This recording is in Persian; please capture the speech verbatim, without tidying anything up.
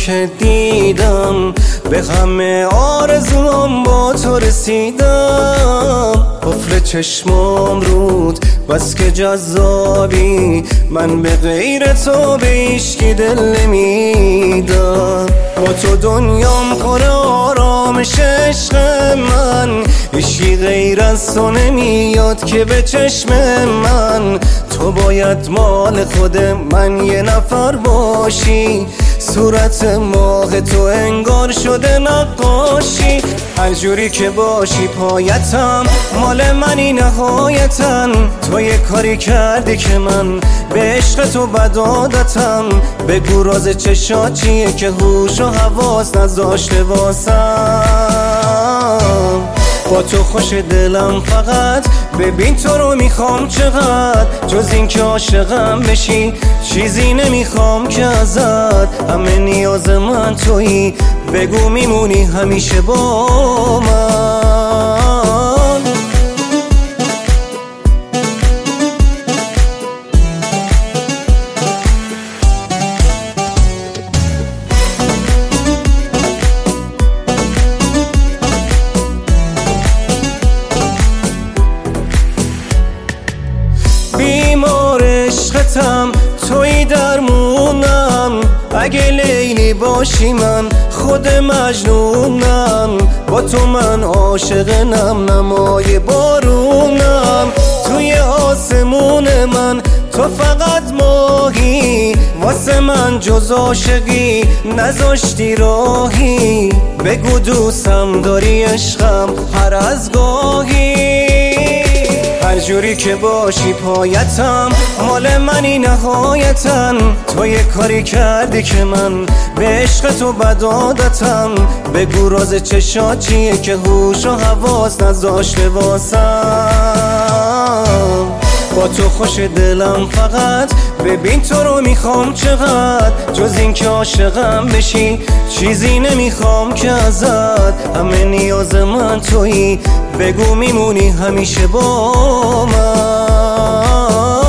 که دیدم، به همه آرزوام با تو رسیدم. قفل چشمام رود بس که جذابی، من به غیر تو به هیچکی دل نمیدم. با تو دنیام پر آرامش عشق من، هیچکی غیر از تو نمیاد که به چشم من. تو باید مال خود من یه نفر باشی، صورت ماه تو انگار شده نقاشی. هر جوری که باشی پایتم، مال منی نهایتن. تو یه کاری کردی که من به عشق تو بد عادتم. بگو راز چشات چیه که هوش و حواس نذاشته واسم. با تو خوش دلم فقط، ببین تو رو میخوام چقدر. جز این که عاشقم بشی چیزی نمیخوام که ازت. همه نیاز من تویی، بگو میمونی همیشه با من. بیمار عشقتم، توی درمونم. اگه لیلی باشی من خود مجنونم. با تو من عاشق نم نمای بارونم. توی آسمون من تو فقط ماهی، واسه من جز عاشقی نذاشتی راهی. بگو دوستم داری عشقم هر از گاهی. هر جوری که باشی پایتم، مال منی نهایتن. تو یه کاری کردی که من به عشق تو بد عادتم. بگو راز چشات چیه که هوش و حواس نذاشته واسم. با تو خوش دلم فقط، ببین تو رو میخوام چقدر. جز این که عاشقم بشی چیزی نمیخوام که ازت. همه نیاز من تویی، بگو میمونی همیشه با من.